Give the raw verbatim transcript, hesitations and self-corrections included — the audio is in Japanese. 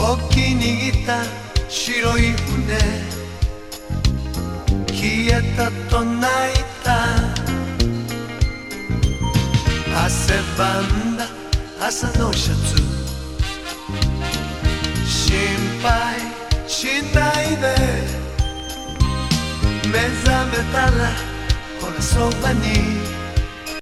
沖にいた白い船消えたと泣いた汗ばんだ朝のシャツ心配しないで目覚めたらほらそばに